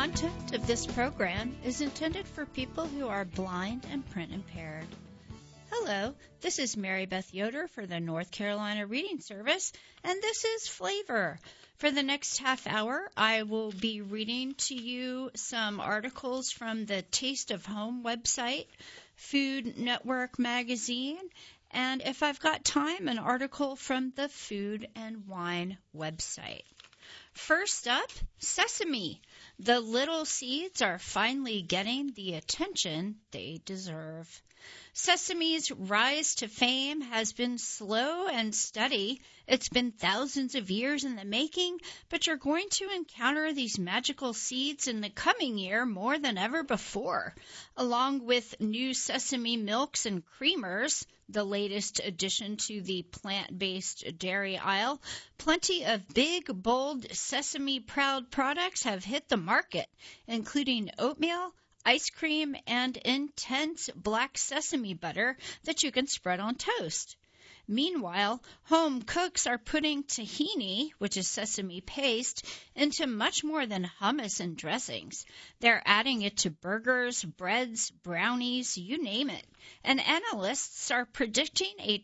content of this program is intended for people who are blind and print impaired. Hello, this is Mary Beth Yoder for the North Carolina Reading Service, and this is Flavor. For the next half hour, I will be reading to you some articles from the Taste of Home website, Food Network magazine, and if I've got time, an article from the Food and Wine website. First up, sesame. The little seeds are finally getting the attention they deserve. Sesame's rise to fame has been slow and steady. It's been thousands of years in the making, but you're going to encounter these magical seeds in the coming year more than ever before. Along with new sesame milks and creamers, the latest addition to the plant-based dairy aisle, plenty of big, bold, sesame-proud products have hit the market, including oatmeal, ice cream, and intense black sesame butter that you can spread on toast. Meanwhile, home cooks are putting tahini, which is sesame paste, into much more than hummus and dressings. They're adding it to burgers, breads, brownies, you name it. And analysts are predicting a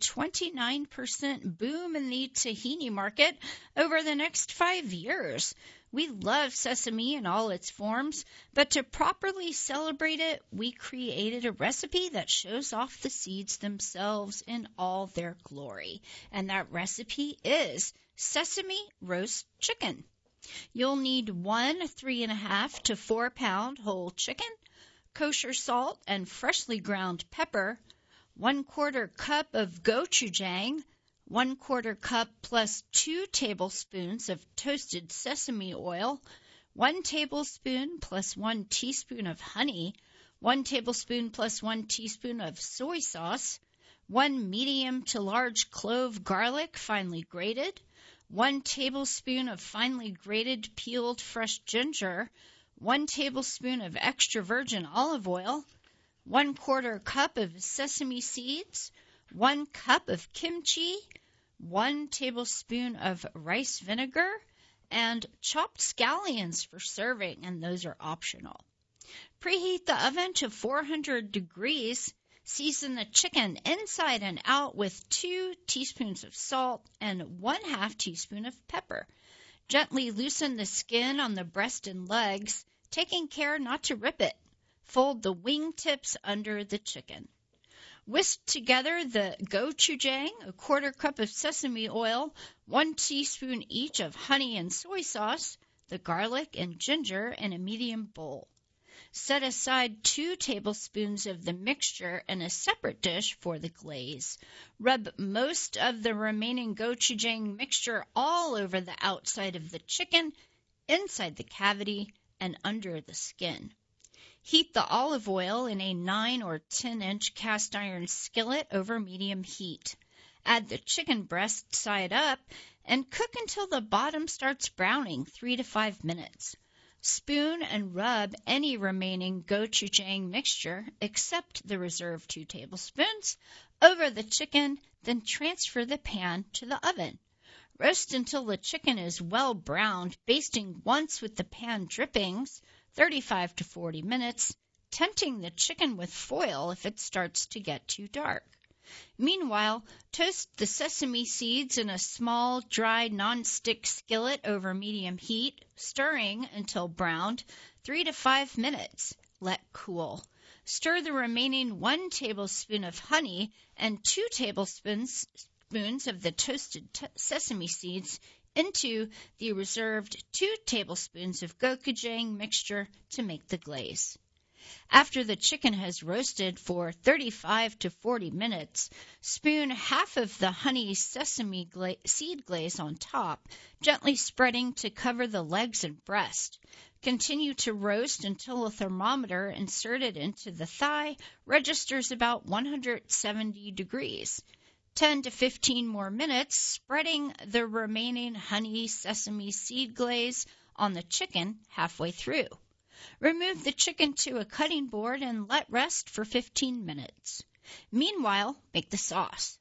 29% boom in the tahini market over the next 5 years. We love sesame in all its forms, but to properly celebrate it, we created a recipe that shows off the seeds themselves in all their glory. And that recipe is sesame roast chicken. You'll need 1 3.5 to 4 pound whole chicken, kosher salt and freshly ground pepper, 1/4 cup of gochujang, 1/4 cup plus 2 tablespoons of toasted sesame oil, 1 tablespoon plus 1 teaspoon of honey, 1 tablespoon plus 1 teaspoon of soy sauce, 1 medium to large clove garlic finely grated, 1 tablespoon of finely grated peeled fresh ginger, 1 tablespoon of extra virgin olive oil, 1/4 cup of sesame seeds, 1 cup of kimchi, 1 tablespoon of rice vinegar, and chopped scallions for serving, and those are optional. Preheat the oven to 400 degrees. Season the chicken inside and out with 2 teaspoons of salt and 1/2 teaspoon of pepper. Gently loosen the skin on the breast and legs, taking care not to rip it. Fold the wing tips under the chicken. Whisk together the gochujang, 1/4 cup of sesame oil, 1 teaspoon each of honey and soy sauce, the garlic and ginger in a medium bowl. Set aside 2 tablespoons of the mixture in a separate dish for the glaze. Rub most of the remaining gochujang mixture all over the outside of the chicken, inside the cavity, and under the skin. Heat the olive oil in a 9 or 10-inch cast iron skillet over medium heat. Add the chicken breast side up and cook until the bottom starts browning, 3 to 5 minutes. Spoon and rub any remaining gochujang mixture, except the reserved 2 tablespoons, over the chicken, then transfer the pan to the oven. Roast until the chicken is well browned, basting once with the pan drippings, 35 to 40 minutes, tenting the chicken with foil if it starts to get too dark. Meanwhile, toast the sesame seeds in a small, dry, non-stick skillet over medium heat, stirring until browned, 3 to 5 minutes. Let cool. Stir the remaining 1 tablespoon of honey and 2 tablespoons of the toasted sesame seeds into the reserved 2 tablespoons of gochujang mixture to make the glaze. After the chicken has roasted for 35 to 40 minutes, spoon half of the honey sesame seed glaze on top, gently spreading to cover the legs and breast. Continue to roast until a thermometer inserted into the thigh registers about 170 degrees. 10 to 15 more minutes, spreading the remaining honey sesame seed glaze on the chicken halfway through. Remove the chicken to a cutting board and let rest for 15 minutes. Meanwhile, make the sauce.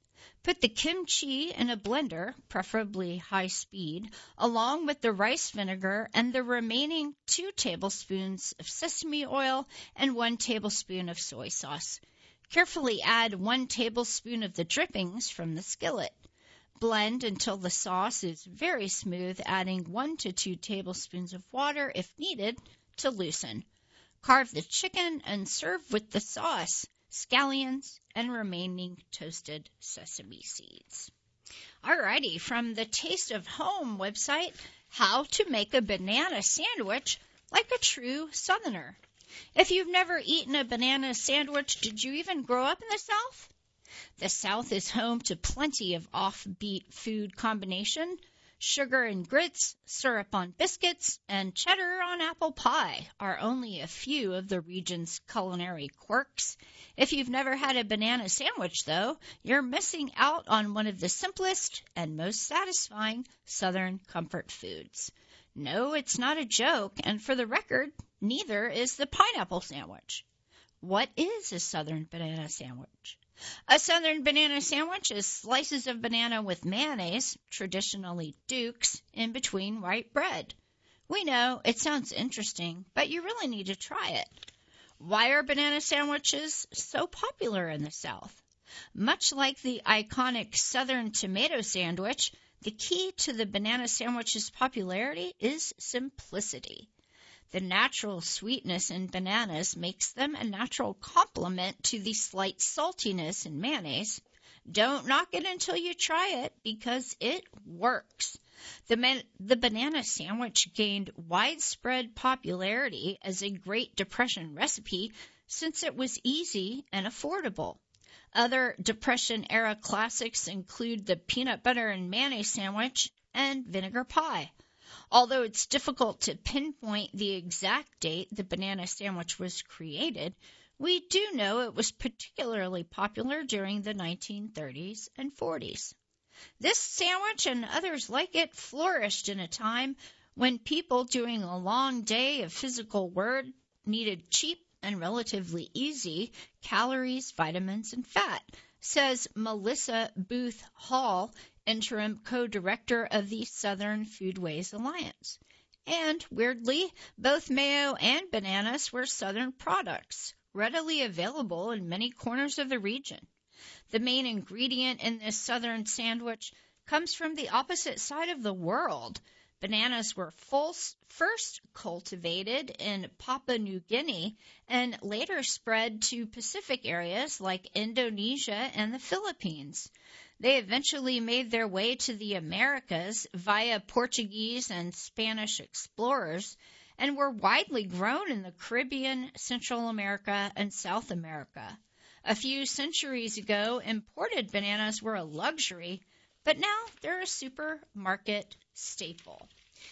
Put the kimchi in a blender, preferably high speed, along with the rice vinegar and the remaining 2 tablespoons of sesame oil and 1 tablespoon of soy sauce. Carefully add 1 tablespoon of the drippings from the skillet. Blend until the sauce is very smooth, adding 1 to 2 tablespoons of water if needed to loosen. Carve the chicken and serve with the sauce, scallions, and remaining toasted sesame seeds. Alrighty, from the Taste of Home website, how to make a banana sandwich like a true Southerner. If you've never eaten a banana sandwich, did you even grow up in the South? The South is home to plenty of offbeat food combination. Sugar and grits, syrup on biscuits, and cheddar on apple pie are only a few of the region's culinary quirks. If you've never had a banana sandwich, though, you're missing out on one of the simplest and most satisfying Southern comfort foods. No, it's not a joke, and for the record, neither is the pineapple sandwich. What is a Southern banana sandwich? A Southern banana sandwich is slices of banana with mayonnaise, traditionally Duke's, in between white bread. We know it sounds interesting, but you really need to try it. Why are banana sandwiches so popular in the South? Much like the iconic Southern tomato sandwich, the key to the banana sandwich's popularity is simplicity. The natural sweetness in bananas makes them a natural complement to the slight saltiness in mayonnaise. Don't knock it until you try it, because it works. The banana sandwich gained widespread popularity as a Great Depression recipe since it was easy and affordable. Other Depression-era classics include the peanut butter and mayonnaise sandwich and vinegar pie. Although it's difficult to pinpoint the exact date the banana sandwich was created, we do know it was particularly popular during the 1930s and 40s. This sandwich and others like it flourished in a time when people doing a long day of physical work needed cheap and relatively easy calories, vitamins, and fat, says Melissa Booth Hall, interim co-director of the Southern Foodways Alliance. And, weirdly, both mayo and bananas were Southern products, readily available in many corners of the region. The main ingredient in this Southern sandwich comes from the opposite side of the world. Bananas were first cultivated in Papua New Guinea and later spread to Pacific areas like Indonesia and the Philippines. They eventually made their way to the Americas via Portuguese and Spanish explorers and were widely grown in the Caribbean, Central America, and South America. A few centuries ago, imported bananas were a luxury, but now they're a supermarket staple.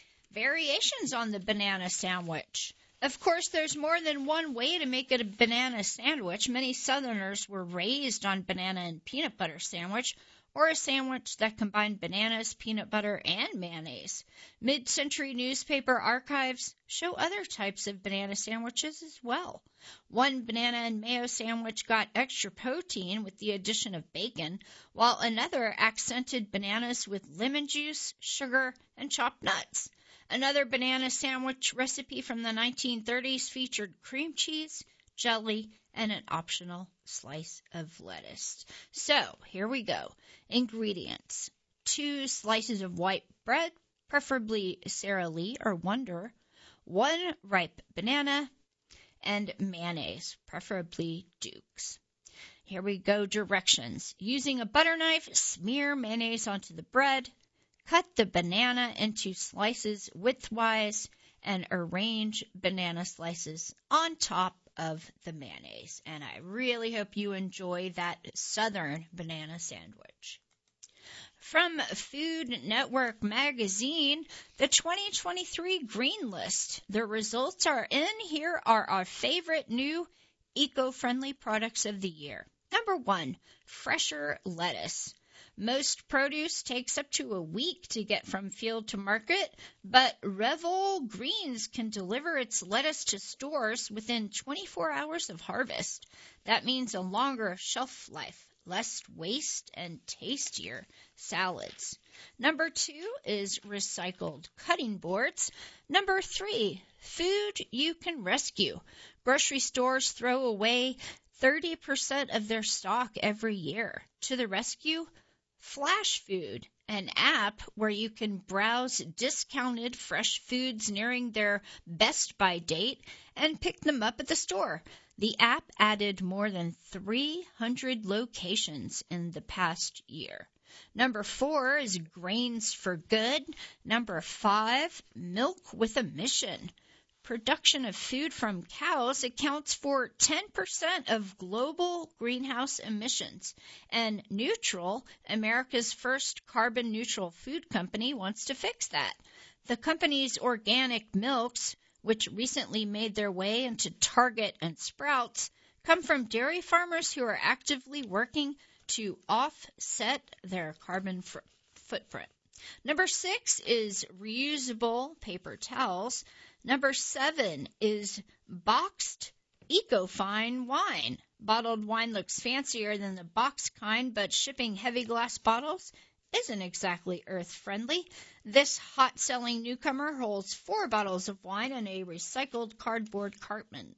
Variations on the banana sandwich. Of course, there's more than one way to make a banana sandwich. Many Southerners were raised on banana and peanut butter sandwich, or a sandwich that combined bananas, peanut butter, and mayonnaise. Mid-century newspaper archives show other types of banana sandwiches as well. One banana and mayo sandwich got extra protein with the addition of bacon, while another accented bananas with lemon juice, sugar, and chopped nuts. Another banana sandwich recipe from the 1930s featured cream cheese, jelly, and an optional slice of lettuce. So, here we go. Ingredients: 2 slices of white bread, preferably Sara Lee or Wonder, 1 ripe banana, and mayonnaise, preferably Duke's. Here we go. Directions. Using a butter knife, smear mayonnaise onto the bread, cut the banana into slices widthwise, and arrange banana slices on top of the mayonnaise. And I really hope you enjoy that Southern banana sandwich. From Food Network magazine, the 2023 Green List. The results are in. Here are our favorite new eco-friendly products of the year. Number 1, fresher lettuce. Most produce takes up to a week to get from field to market, but Revel Greens can deliver its lettuce to stores within 24 hours of harvest. That means a longer shelf life. less waste, and tastier salads. Number 2 is recycled cutting boards. Number 3, food you can rescue. Grocery stores throw away 30% of their stock every year. To the rescue, Flash Food, an app where you can browse discounted fresh foods nearing their best by date and pick them up at the store. The app added more than 300 locations in the past year. Number 4 is Grains for Good. Number 5, Milk with a Mission. Production of food from cows accounts for 10% of global greenhouse emissions. And Neutral, America's first carbon-neutral food company, wants to fix that. The company's organic milks, which recently made their way into Target and Sprouts, come from dairy farmers who are actively working to offset their carbon footprint. Number 6 is reusable paper towels. Number 7 is boxed Ecofine wine. Bottled wine looks fancier than the box kind, but shipping heavy glass bottles isn't exactly earth-friendly. This hot-selling newcomer holds 4 bottles of wine in a recycled cardboard carton.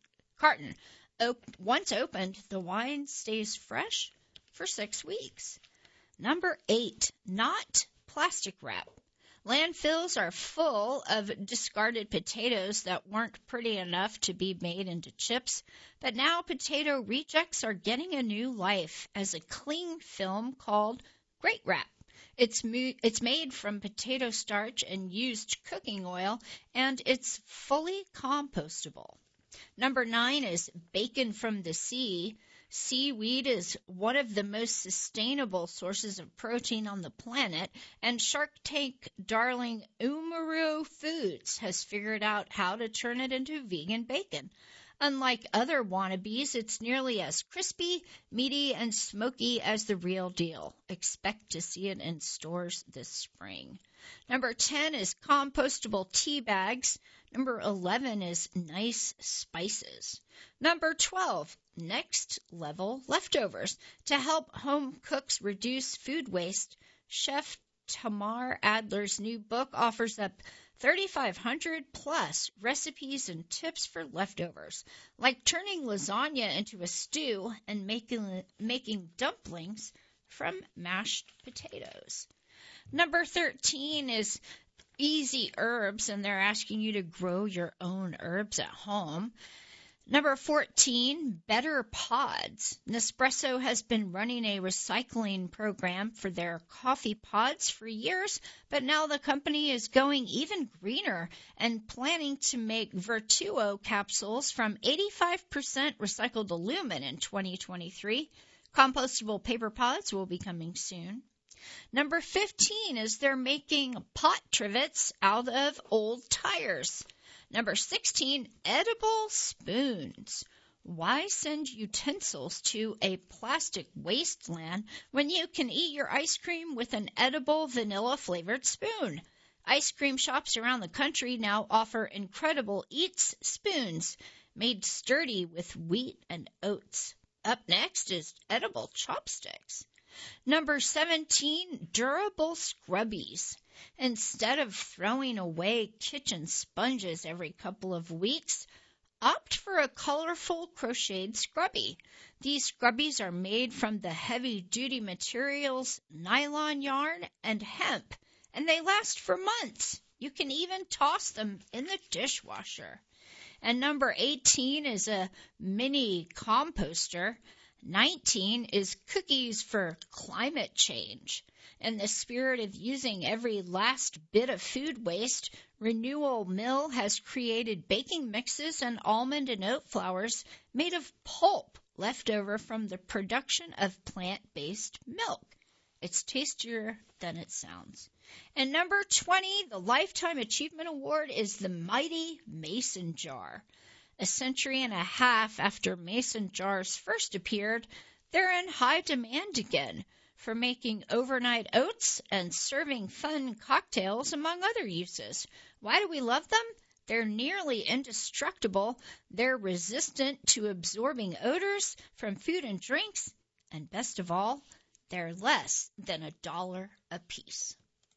Once opened, the wine stays fresh for 6 weeks. Number 8, not plastic wrap. Landfills are full of discarded potatoes that weren't pretty enough to be made into chips, but now potato rejects are getting a new life as a cling film called Great Wrap. It's made from potato starch and used cooking oil, and it's fully compostable. Number 9 is bacon from the sea. Seaweed is one of the most sustainable sources of protein on the planet, and Shark Tank darling Umaru Foods has figured out how to turn it into vegan bacon. Unlike other wannabes, it's nearly as crispy, meaty, and smoky as the real deal. Expect to see it in stores this spring. Number 10 is compostable tea bags. Number 11 is nice spices. Number 12, next level leftovers. To help home cooks reduce food waste, Chef Tamar Adler's new book offers up 3,500 plus recipes and tips for leftovers, like turning lasagna into a stew and making dumplings from mashed potatoes. Number 13 is easy herbs, and they're asking you to grow your own herbs at home. Number 14, better pods. Nespresso has been running a recycling program for their coffee pods for years, but now the company is going even greener and planning to make Vertuo capsules from 85% recycled aluminum in 2023. Compostable paper pods will be coming soon. Number 15 is they're making pot trivets out of old tires. Number 16, edible spoons. Why send utensils to a plastic wasteland when you can eat your ice cream with an edible vanilla-flavored spoon? Ice cream shops around the country now offer incredible Eats spoons made sturdy with wheat and oats. Up next is edible chopsticks. Number 17, durable scrubbies. Instead of throwing away kitchen sponges every couple of weeks, opt for a colorful crocheted scrubby. These scrubbies are made from the heavy-duty materials, nylon yarn, and hemp, and they last for months. You can even toss them in the dishwasher. And number 18 is a mini composter. 19 is cookies for climate change. In the spirit of using every last bit of food waste, Renewal Mill has created baking mixes and almond and oat flours made of pulp left over from the production of plant-based milk. It's tastier than it sounds. And number 20, the Lifetime Achievement Award, is the mighty Mason jar. A century and a half after mason jars first appeared, they're in high demand again for making overnight oats and serving fun cocktails, among other uses. Why do we love them? They're nearly indestructible, they're resistant to absorbing odors from food and drinks, And best of all, they're less than $1 a piece.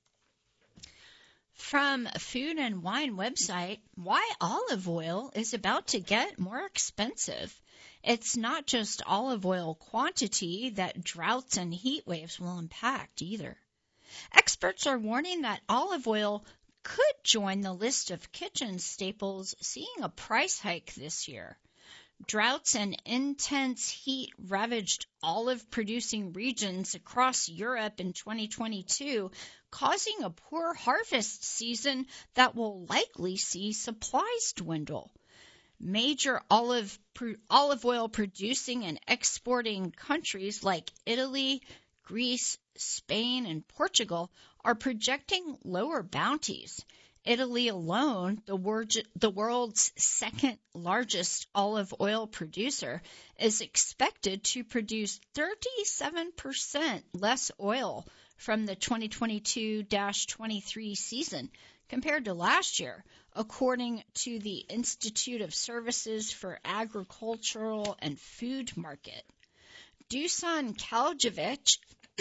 From Food and Wine website, why olive oil is about to get more expensive. It's not just olive oil quantity that droughts and heat waves will impact either. Experts are warning that olive oil could join the list of kitchen staples seeing a price hike this year. Droughts and intense heat ravaged olive-producing regions across Europe in 2022, causing a poor harvest season that will likely see supplies dwindle. Major olive oil producing and exporting countries like Italy, Greece, Spain, and Portugal are projecting lower bounties. Italy alone, the world's second largest olive oil producer, is expected to produce 37% less oil from the 2022-23 season compared to last year, according to the Institute of Services for Agricultural and Food Market. Dusan Kaljevic,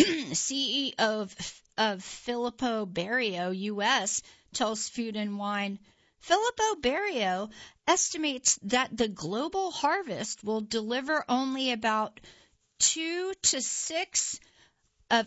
CEO of Filippo Berio US, tells Food and Wine, Filippo Berio estimates that the global harvest will deliver only about 2 to 6 of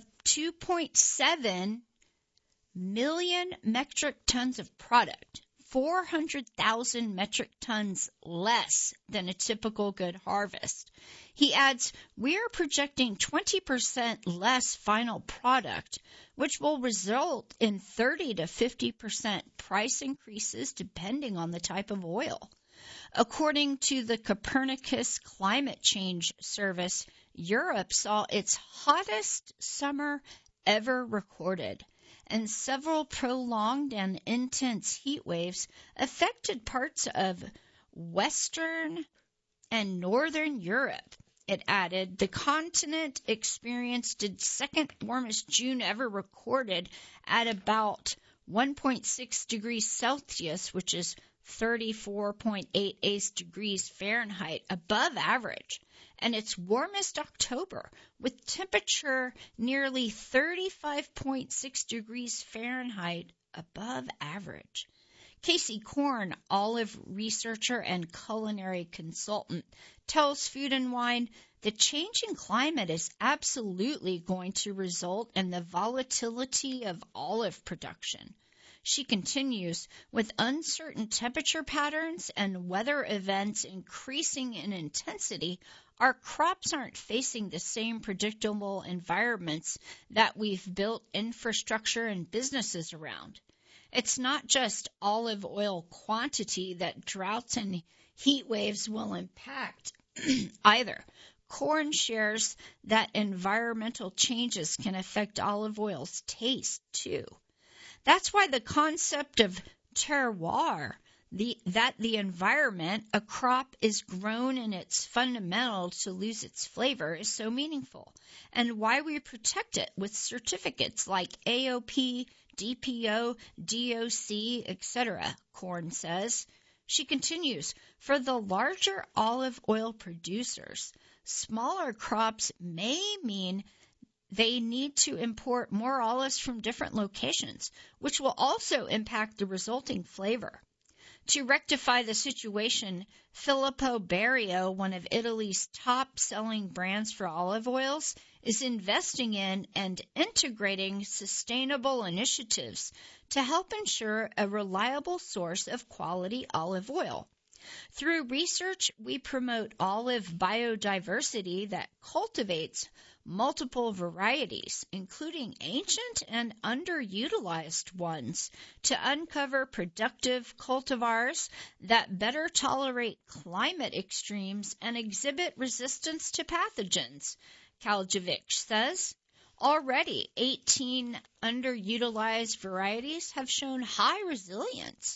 2.7 million metric tons of product, 400,000 metric tons less than a typical good harvest. He adds, we are projecting 20% less final product, which will result in 30 to 50% price increases depending on the type of oil. According to the Copernicus Climate Change Service, Europe saw its hottest summer ever recorded, and several prolonged and intense heat waves affected parts of Western and Northern Europe. It added, the continent experienced its second warmest June ever recorded at about 1.6 degrees Celsius, which is 34.88 degrees Fahrenheit above average, and its warmest October, with temperature nearly 35.6 degrees Fahrenheit above average. Casey Korn, olive researcher and culinary consultant, tells Food and Wine the changing climate is absolutely going to result in the volatility of olive production. She continues, with uncertain temperature patterns and weather events increasing in intensity, our crops aren't facing the same predictable environments that we've built infrastructure and businesses around. It's not just olive oil quantity that droughts and heat waves will impact either. Korn shares that environmental changes can affect olive oil's taste, too. That's why the concept of terroir, that the environment a crop is grown in its fundamental to lose its flavor, is so meaningful, and why we protect it with certificates like AOP, DPO, DOC, etc., Korn says. She continues, for the larger olive oil producers, smaller crops may mean they need to import more olives from different locations, which will also impact the resulting flavor. To rectify the situation, Filippo Berio, one of Italy's top-selling brands for olive oils, is investing in and integrating sustainable initiatives to help ensure a reliable source of quality olive oil. Through research, we promote olive biodiversity that cultivates multiple varieties, including ancient and underutilized ones, to uncover productive cultivars that better tolerate climate extremes and exhibit resistance to pathogens, Kaljevic says. Already, 18 underutilized varieties have shown high resilience.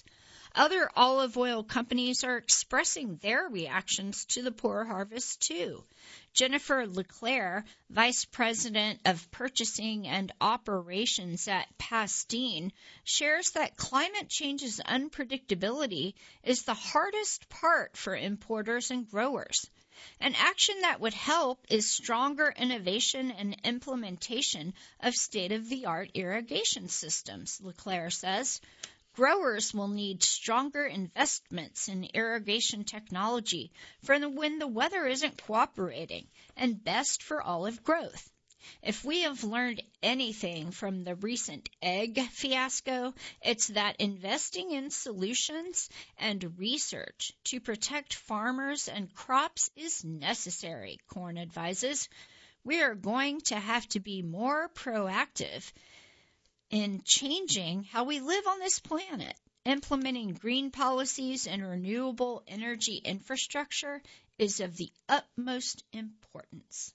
Other olive oil companies are expressing their reactions to the poor harvest, too. Jennifer LeClaire, Vice President of Purchasing and Operations at Pastene, shares that climate change's unpredictability is the hardest part for importers and growers. An action that would help is stronger innovation and implementation of state-of-the-art irrigation systems, LeClaire says. Growers will need stronger investments in irrigation technology for when the weather isn't cooperating, and best for olive growth. If we have learned anything from the recent egg fiasco, it's that investing in solutions and research to protect farmers and crops is necessary, Korn advises. We are going to have to be more proactive in changing how we live on this planet. Implementing green policies and renewable energy infrastructure is of the utmost importance.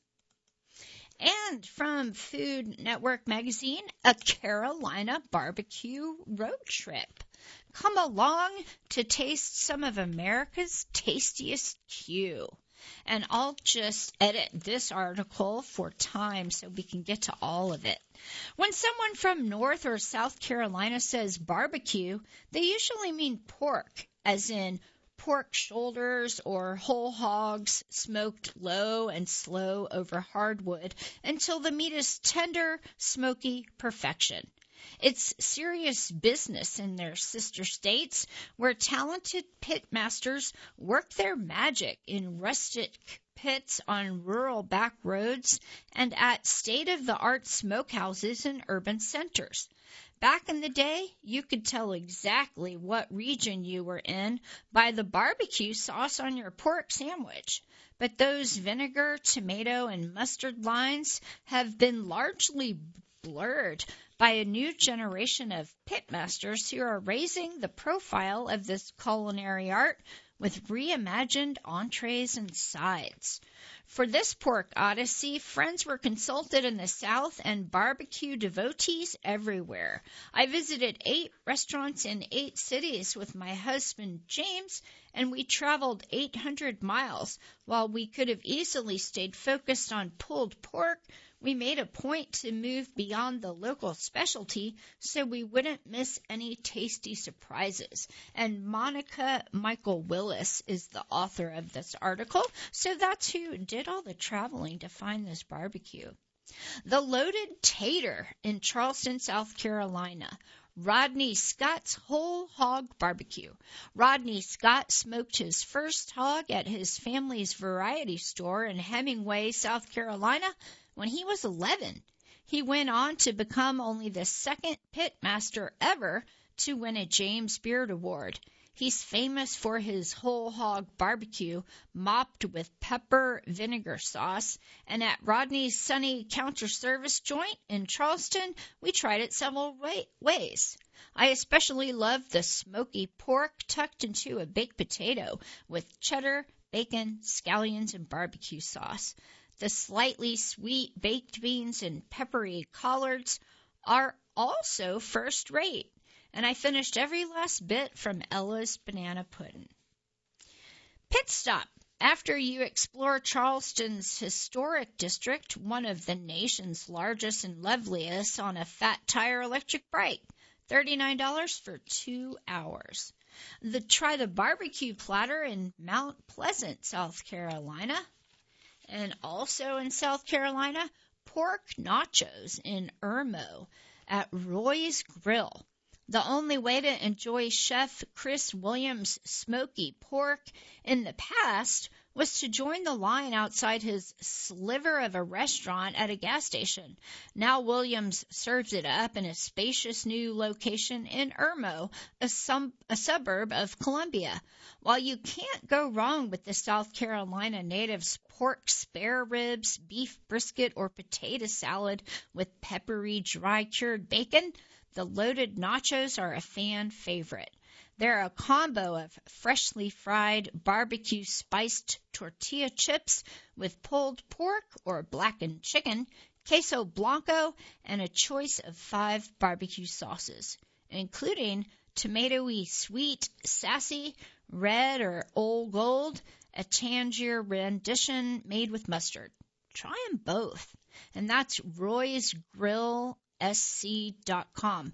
And from Food Network magazine, a Carolina barbecue road trip. Come along to taste some of America's tastiest Q. And I'll just edit this article for time so we can get to all of it. When someone from North or South Carolina says barbecue, they usually mean pork, as in pork shoulders or whole hogs smoked low and slow over hardwood until the meat is tender, smoky perfection. It's serious business in their sister states, where talented pit masters work their magic in rustic pits on rural back roads and at state-of-the-art smokehouses in urban centers. Back in the day, you could tell exactly what region you were in by the barbecue sauce on your pork sandwich. But those vinegar, tomato, and mustard lines have been largely blurred by a new generation of pitmasters who are raising the profile of this culinary art with reimagined entrees and sides. For this pork odyssey, friends were consulted in the South and barbecue devotees everywhere. I visited 8 restaurants in 8 cities with my husband, James, and we traveled 800 miles. While we could have easily stayed focused on pulled pork, we made a point to move beyond the local specialty so we wouldn't miss any tasty surprises. And Monica Michael Willis is the author of this article, so that's who did all the traveling to find this barbecue. The Loaded Tater in Charleston, South Carolina. Rodney Scott's Whole Hog Barbecue. Rodney Scott smoked his first hog at his family's variety store in Hemingway, South Carolina, when he was 11. He went on to become only the second pit master ever to win a James Beard Award. He's famous for his whole hog barbecue, mopped with pepper vinegar sauce. And at Rodney's Sunny Counter Service joint in Charleston, we tried it several ways. I especially love the smoky pork tucked into a baked potato with cheddar, bacon, scallions, and barbecue sauce. The slightly sweet baked beans and peppery collards are also first rate. And I finished every last bit from Ella's banana pudding. Pit stop. After you explore Charleston's historic district, one of the nation's largest and loveliest, on a Fat Tire electric bike, $39 for 2 hours. Try the barbecue platter in Mount Pleasant, South Carolina. And also in South Carolina, pork nachos in Irmo at Roy's Grill. The only way to enjoy Chef Chris Williams' smoky pork in the past was to join the line outside his sliver of a restaurant at a gas station. Now Williams serves it up in a spacious new location in Irmo, a suburb of Columbia. While you can't go wrong with the South Carolina native's pork spare ribs, beef brisket, or potato salad with peppery, dry-cured bacon, the loaded nachos are a fan favorite. They're a combo of freshly fried barbecue spiced tortilla chips with pulled pork or blackened chicken, queso blanco, and a choice of 5 barbecue sauces, including tomatoey, sweet, sassy, red or old gold, a Tangier rendition made with mustard. Try them both. And that's roysgrillsc.com.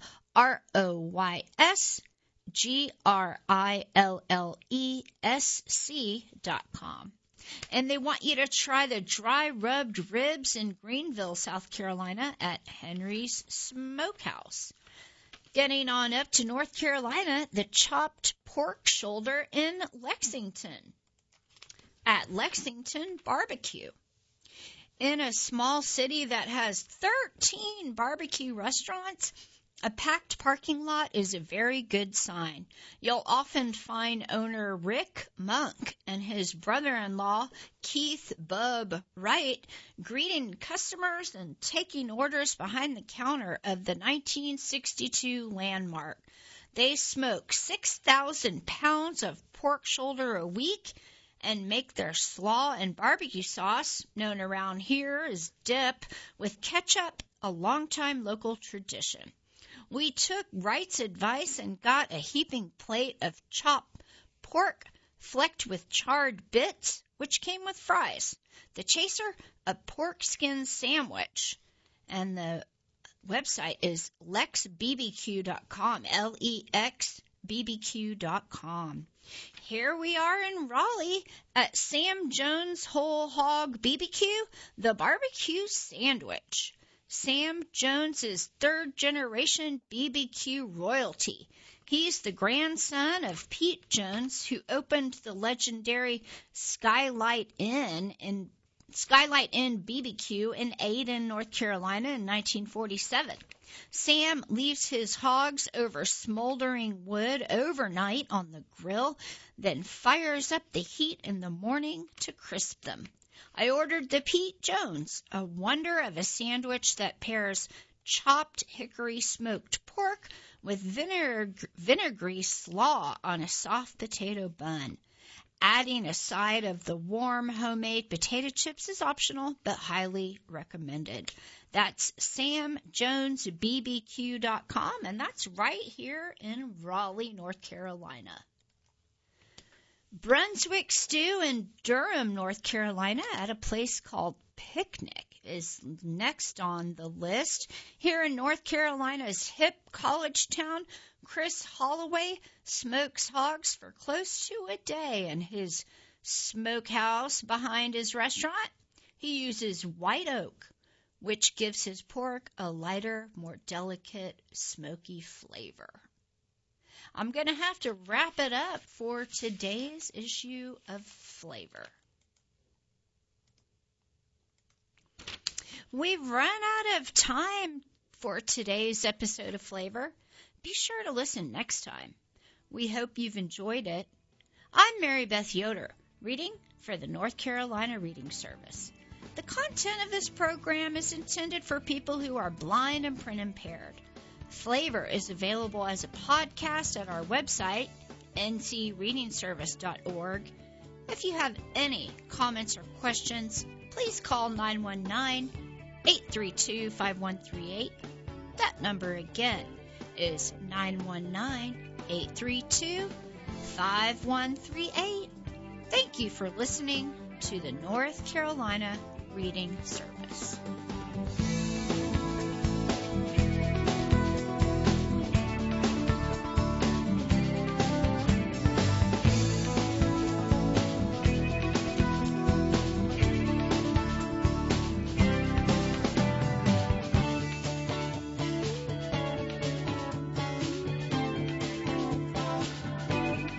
RoysGrillesc.com. And they want you to try the dry rubbed ribs in Greenville, South Carolina at Henry's Smokehouse. Getting on up to North Carolina, the chopped pork shoulder in Lexington at Lexington Barbecue. In a small city that has 13 barbecue restaurants, a packed parking lot is a very good sign. You'll often find owner Rick Monk and his brother-in-law, Keith Bub Wright, greeting customers and taking orders behind the counter of the 1962 Landmark. They smoke 6,000 pounds of pork shoulder a week and make their slaw and barbecue sauce, known around here as dip, with ketchup, a longtime local tradition. We took Wright's advice and got a heaping plate of chopped pork flecked with charred bits, which came with fries. The chaser, a pork skin sandwich. And the website is lexbbq.com, lexbbq.com. Here we are in Raleigh at Sam Jones Whole Hog BBQ, the barbecue sandwich. Sam Jones is third-generation BBQ royalty. He's the grandson of Pete Jones, who opened the legendary Skylight Inn BBQ in Ayden, North Carolina in 1947. Sam leaves his hogs over smoldering wood overnight on the grill, then fires up the heat in the morning to crisp them. I ordered the Pete Jones, a wonder of a sandwich that pairs chopped hickory smoked pork with vinegary slaw on a soft potato bun. Adding a side of the warm homemade potato chips is optional, but highly recommended. That's samjonesbbq.com, and that's right here in Raleigh, North Carolina. Brunswick Stew in Durham, North Carolina at a place called Picnic is next on the list. Here in North Carolina's hip college town, Chris Holloway smokes hogs for close to a day in his smokehouse behind his restaurant. He uses white oak, which gives his pork a lighter, more delicate, smoky flavor. I'm going to have to wrap it up for today's issue of Flavor. We've run out of time for today's episode of Flavor. Be sure to listen next time. We hope you've enjoyed it. I'm Mary Beth Yoder, reading for the North Carolina Reading Service. The content of this program is intended for people who are blind and print impaired. Flavor is available as a podcast at our website, ncreadingservice.org. If you have any comments or questions, please call 919-832-5138. That number again is 919-832-5138. Thank you for listening to the North Carolina Reading Service.